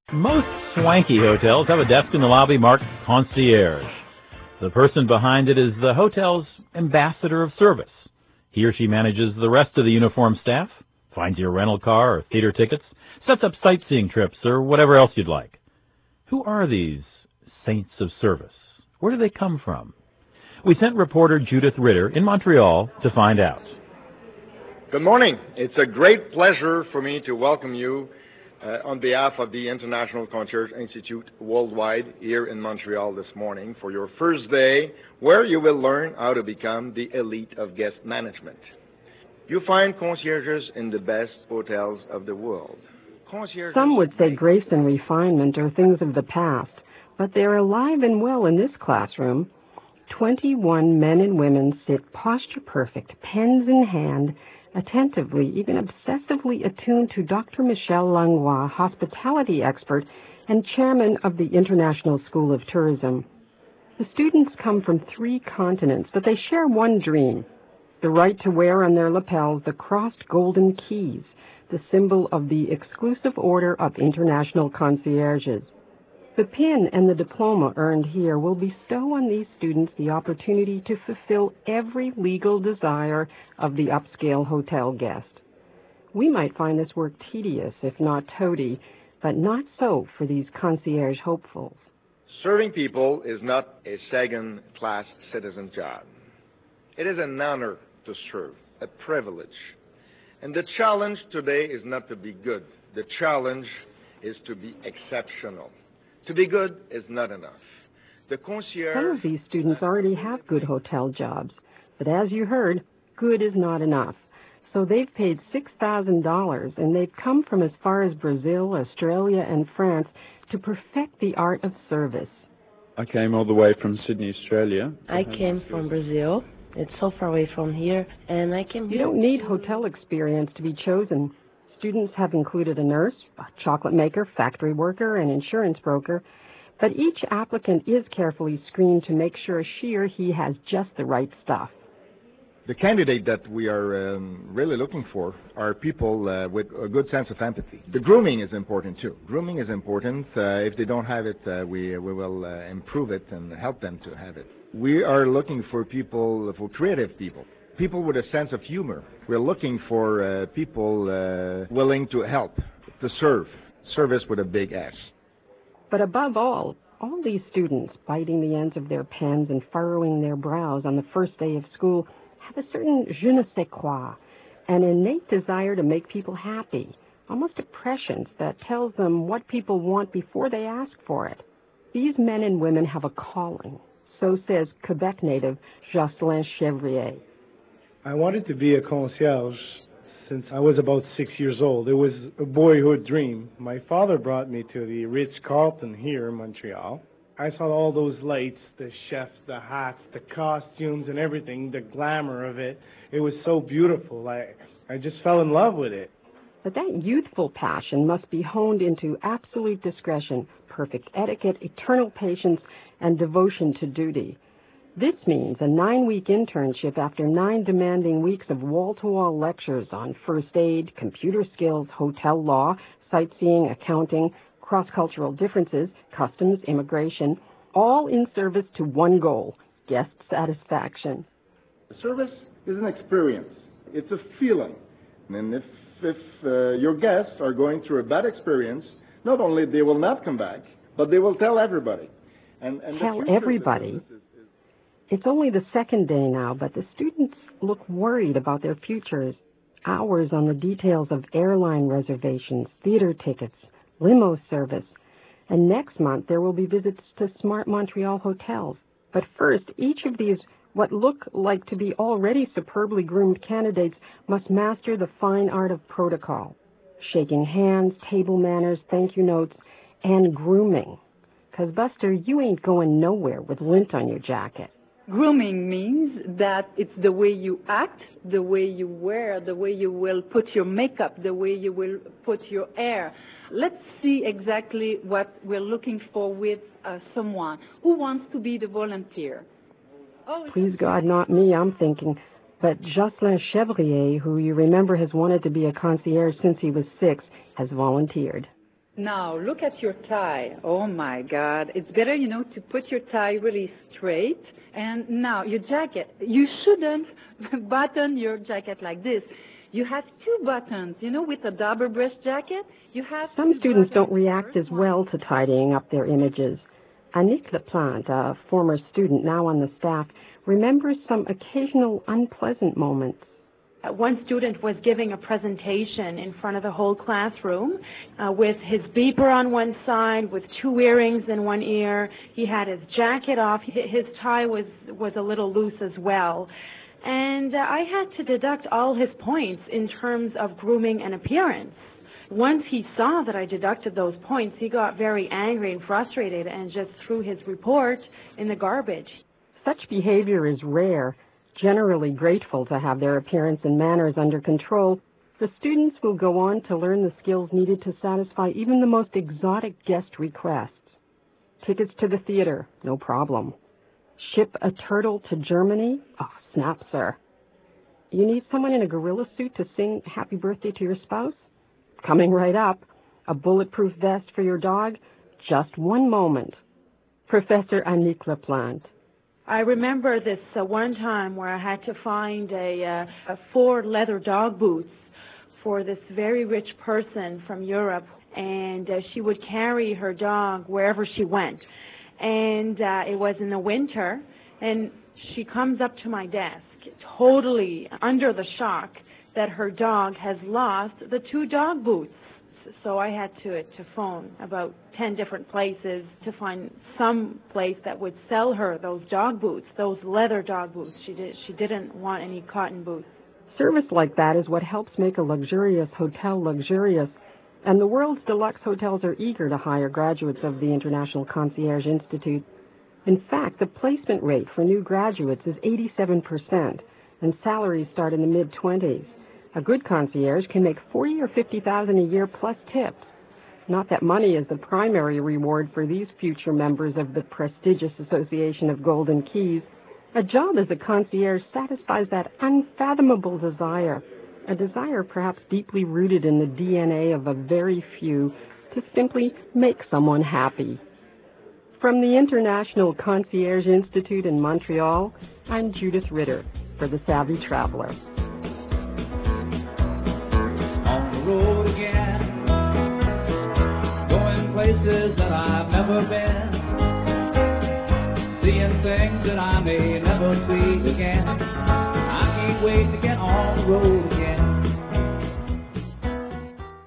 Most swanky hotels have a desk in the lobby marked concierge. The person behind it is the hotel's ambassador of service. He or she manages the rest of the uniformed staff, finds your rental car or theater tickets, sets up sightseeing trips or whatever else you'd like. Who are these saints of service? Where do they come from? We sent reporter Judith Ritter in Montreal to find out. Good morning. It's a great pleasure for me to welcome you on behalf of the International Concierge Institute Worldwide here in Montreal this morning for your first day where you will learn how to become the elite of guest management. You find concierges in the best hotels of the world. Some would say grace and refinement are things of the past, but they're alive and well in this classroom. 21 men and women sit posture perfect, pens in hand, attentively, even obsessively attuned to Dr. Michel Langlois, hospitality expert and chairman of the International School of Tourism. The students come from 3 continents, but they share one dream, the right to wear on their lapels the crossed golden keys, the symbol of the exclusive order of international concierges. The pin and the diploma earned here will bestow on these students the opportunity to fulfill every legal desire of the upscale hotel guest. We might find this work tedious, if not toady, but not so for these concierge hopefuls. Serving people is not a second-class citizen job. It is an honor to serve, a privilege. And the challenge today is not to be good. The challenge is to be exceptional. To be good is not enough. The concierge... Some of these students already have good hotel jobs, but as you heard, good is not enough. So they've paid $6,000, and they've come from as far as Brazil, Australia, and France to perfect the art of service. I came all the way from Sydney, Australia. I came from Brazil. It's so far away from here, and I came here. You don't need hotel experience to be chosen. Students have included a nurse, a chocolate maker, factory worker, and insurance broker, but each applicant is carefully screened to make sure she or he has just the right stuff. The candidate that we are really looking for are people with a good sense of empathy. The grooming is important too. Grooming is important. If they don't have it, we will improve it and help them to have it. We are looking for people, for creative people. People with a sense of humor. We're looking for people willing to help, to serve. Service with a big S. But above all these students biting the ends of their pens and furrowing their brows on the first day of school have a certain je ne sais quoi, an innate desire to make people happy, almost a prescience that tells them what people want before they ask for it. These men and women have a calling, so says Quebec native Jocelyn Chevrier. I wanted to be a concierge since I was about 6 years old. It was a boyhood dream. My father brought me to the Ritz-Carlton here in Montreal. I saw all those lights, the chefs, the hats, the costumes and everything, the glamour of it. It was so beautiful. I just fell in love with it. But that youthful passion must be honed into absolute discretion, perfect etiquette, eternal patience, and devotion to duty. This means a 9-week internship after 9 demanding weeks of wall-to-wall lectures on first aid, computer skills, hotel law, sightseeing, accounting, cross-cultural differences, customs, immigration, all in service to one goal, guest satisfaction. Service is an experience. It's a feeling. And if your guests are going through a bad experience, not only they will not come back, but they will tell everybody. And tell everybody? It's only the second day now, but the students look worried about their futures. Hours on the details of airline reservations, theater tickets, limo service. And next month there will be visits to Smart Montreal hotels. But first, each of these, what look like to be already superbly groomed candidates, must master the fine art of protocol. Shaking hands, table manners, thank you notes, and grooming. 'Cause Buster, you ain't going nowhere with lint on your jacket. Grooming means that it's the way you act, the way you wear, the way you will put your makeup, the way you will put your hair. Let's see exactly what we're looking for with someone. Who wants to be the volunteer? Please God, not me, I'm thinking. But Jocelyn Chevrier, who you remember has wanted to be a concierge since he was 6, has volunteered. Now, look at your tie. Oh, my God. It's better, to put your tie really straight. And now, your jacket. You shouldn't button your jacket like this. You have two buttons. With a double breast jacket, you have Some two students buttons. don't react as well to tidying up their images. Annick Laplante, a former student now on the staff, remembers some occasional unpleasant moments. One student was giving a presentation in front of the whole classroom with his beeper on one side, with two earrings in one ear. He had his jacket off. His tie was a little loose as well. And I had to deduct all his points in terms of grooming and appearance. Once he saw that I deducted those points, he got very angry and frustrated and just threw his report in the garbage. Such behavior is rare. Generally grateful to have their appearance and manners under control, the students will go on to learn the skills needed to satisfy even the most exotic guest requests. Tickets to the theater, no problem. Ship a turtle to Germany? Oh, snap, sir. You need someone in a gorilla suit to sing happy birthday to your spouse? Coming right up. A bulletproof vest for your dog? Just one moment. Professor Annick Laplante. I remember this one time where I had to find a 4 leather dog boots for this very rich person from Europe, and she would carry her dog wherever she went. And it was in the winter, and she comes up to my desk, totally under the shock that her dog has lost the 2 dog boots. So I had to phone about 10 different places to find some place that would sell her those dog boots, those leather dog boots. She didn't want any cotton boots. Service like that is what helps make a luxurious hotel luxurious, and the world's deluxe hotels are eager to hire graduates of the International Concierge Institute. In fact, the placement rate for new graduates is 87%, and salaries start in the mid-20s. A good concierge can make $40,000 or $50,000 a year plus tips. Not that money is the primary reward for these future members of the prestigious Association of Golden Keys. A job as a concierge satisfies that unfathomable desire, a desire perhaps deeply rooted in the DNA of a very few, to simply make someone happy. From the International Concierge Institute in Montreal, I'm Judith Ritter for The Savvy Traveler. Road again, going places that I've never been, seeing things that I may never see again. I can't wait to get on the road.